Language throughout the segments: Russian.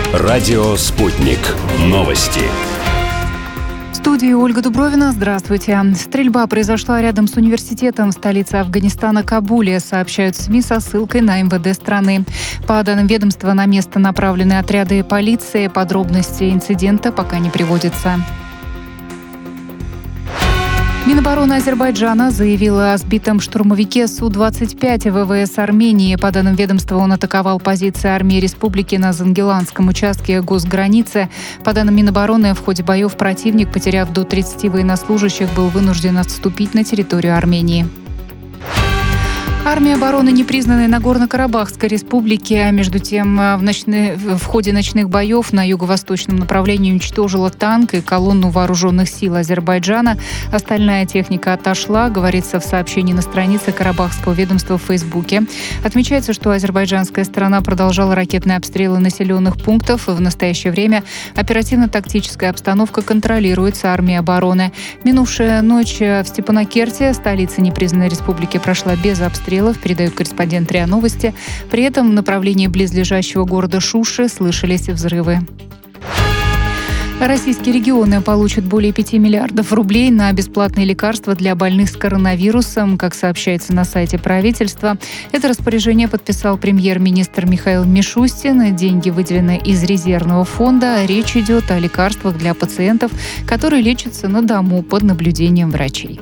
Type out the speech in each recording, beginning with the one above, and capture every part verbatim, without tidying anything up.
Радио «Спутник». Новости. В студии Ольга Дубровина. Здравствуйте. Стрельба произошла рядом с университетом в столице Афганистана Кабуле, сообщают СМИ со ссылкой на эм вэ дэ страны. По данным ведомства, на место направлены отряды полиции. Подробности инцидента пока не приводятся. Минобороны Азербайджана заявила о сбитом штурмовике Су двадцать пять вэ вэ эс Армении. По данным ведомства, он атаковал позиции армии республики на Зангеланском участке госграницы. По данным Минобороны, в ходе боев противник, потеряв до тридцати военнослужащих, был вынужден отступить на территорию Армении. Армия обороны непризнанной Нагорно-Карабахской республики, а между тем в, ночны... в ходе ночных боев на юго-восточном направлении уничтожила танк и колонну вооруженных сил Азербайджана. Остальная техника отошла, говорится в сообщении на странице Карабахского ведомства в Фейсбуке. Отмечается, что азербайджанская сторона продолжала ракетные обстрелы населенных пунктов. В настоящее время оперативно-тактическая обстановка контролируется армией обороны. Минувшая ночь в Степанакерте, столице непризнанной республики, прошла без обстрелов, передает корреспондент РИА Новости. При этом в направлении близлежащего города Шуши слышались взрывы. Российские регионы получат более пяти миллиардов рублей на бесплатные лекарства для больных с коронавирусом, как сообщается на сайте правительства. Это распоряжение подписал премьер-министр Михаил Мишустин. Деньги выделены из резервного фонда. Речь идет о лекарствах для пациентов, которые лечатся на дому под наблюдением врачей.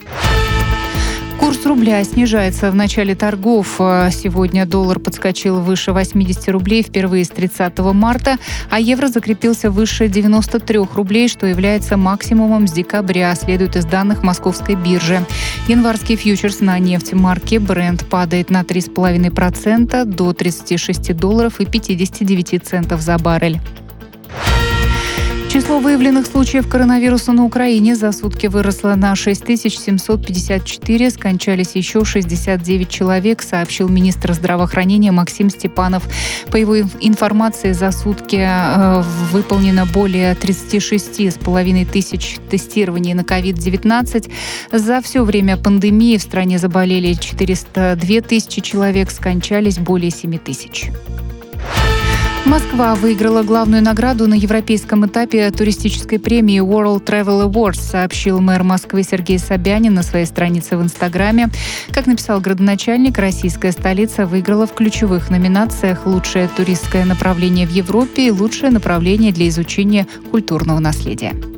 Курс рубля снижается в начале торгов. Сегодня доллар подскочил выше восьмидесяти рублей впервые с тридцатого марта, а евро закрепился выше девяноста трёх рублей, что является максимумом с декабря, следует из данных Московской биржи. Январский фьючерс на нефть марки Brent падает на три целых пять десятых процента до тридцати шести долларов и пятидесяти девяти центов за баррель. Число выявленных случаев коронавируса на Украине за сутки выросло на шесть тысяч семьсот пятьдесят четыре. Скончались еще шестьдесят девять человек, сообщил министр здравоохранения Максим Степанов. По его информации, за сутки э, выполнено более тридцати шести с половиной тысяч тестирований на ковид девятнадцать. За все время пандемии в стране заболели четыреста две тысячи человек, скончались более семи тысяч. Москва выиграла главную награду на европейском этапе туристической премии World Travel Awards, сообщил мэр Москвы Сергей Собянин на своей странице в Инстаграме. Как написал градоначальник, российская столица выиграла в ключевых номинациях «Лучшее туристское направление в Европе» и «Лучшее направление для изучения культурного наследия».